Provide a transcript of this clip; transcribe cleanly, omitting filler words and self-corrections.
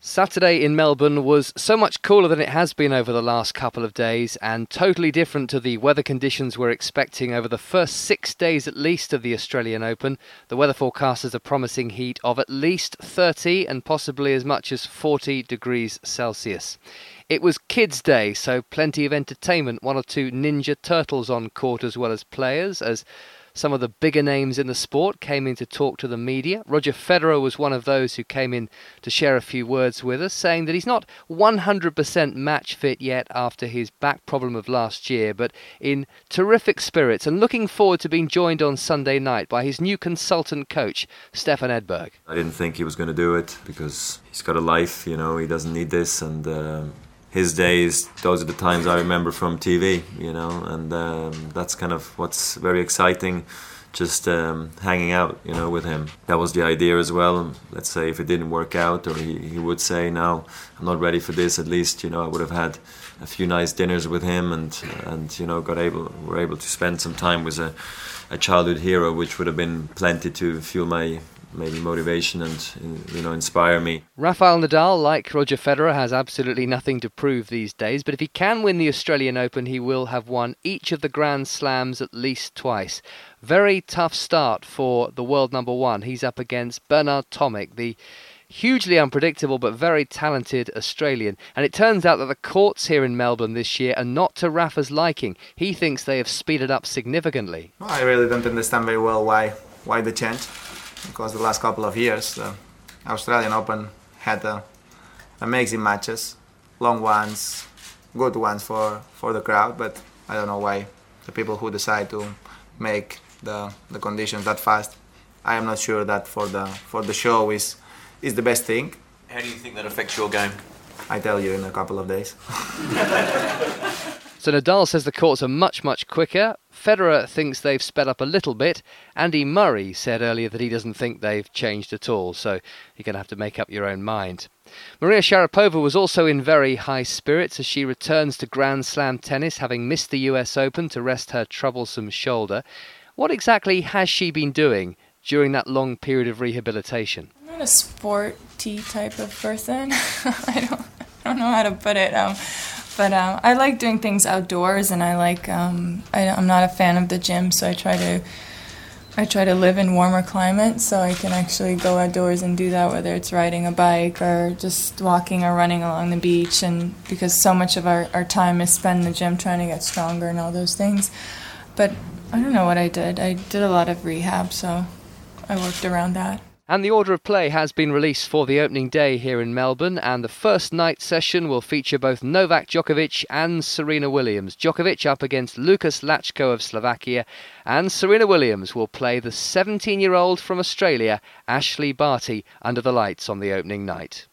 Saturday in Melbourne was so much cooler than it has been over the last couple of days, and totally different to the weather conditions we're expecting over the first 6 days at least of the Australian Open. The weather forecasters are promising heat of at least 30 and possibly as much as 40 degrees Celsius. It was Kids' Day, so plenty of entertainment. 1 or 2 Ninja Turtles on court as well as players, as some of the bigger names in the sport came in to talk to the media. Roger Federer was one of those who came in to share a few words with us, saying that he's not 100% match fit yet after his back problem of last year, but in terrific spirits and looking forward to being joined on Sunday night by his new consultant coach, Stefan Edberg. I didn't think he was going to do it because he's got a life, he doesn't need this, and his days, those are the times I remember from TV, and that's kind of what's very exciting, just hanging out, with him. That was the idea as well. Let's say if it didn't work out, or he would say, no, I'm not ready for this, at least, I would have had a few nice dinners with him and were able to spend some time with a childhood hero, which would have been plenty to fuel my maybe motivation and inspire me. Rafael Nadal, like Roger Federer, has absolutely nothing to prove these days, but if he can win the Australian Open, he will have won each of the Grand Slams at least twice. Very tough start for the world number one. He's up against Bernard Tomic, the hugely unpredictable but very talented Australian. And it turns out that the courts here in Melbourne this year are not to Rafa's liking. He thinks they have speeded up significantly. I really don't understand very well why the change. Because the last couple of years, the Australian Open had amazing matches, long ones, good ones for the crowd, but I don't know why the people who decide to make the conditions that fast, I am not sure that for the show is the best thing. How do you think that affects your game? I tell you in a couple of days. So Nadal says the courts are much, much quicker. Federer thinks they've sped up a little bit. Andy Murray said earlier that he doesn't think they've changed at all, so you're going to have to make up your own mind. Maria Sharapova was also in very high spirits as she returns to Grand Slam tennis, having missed the US Open to rest her troublesome shoulder. What exactly has she been doing during that long period of rehabilitation? I'm not a sporty type of person. I don't know how to put it. But I like doing things outdoors, and I like. I'm not a fan of the gym, so I try to live in warmer climates, so I can actually go outdoors and do that, whether it's riding a bike or just walking or running along the beach. And because so much of our time is spent in the gym trying to get stronger and all those things. But I don't know what I did. I did a lot of rehab, so I worked around that. And the order of play has been released for the opening day here in Melbourne, and the first night session will feature both Novak Djokovic and Serena Williams. Djokovic up against Lukas Lacko of Slovakia, and Serena Williams will play the 17-year-old from Australia, Ashley Barty, under the lights on the opening night.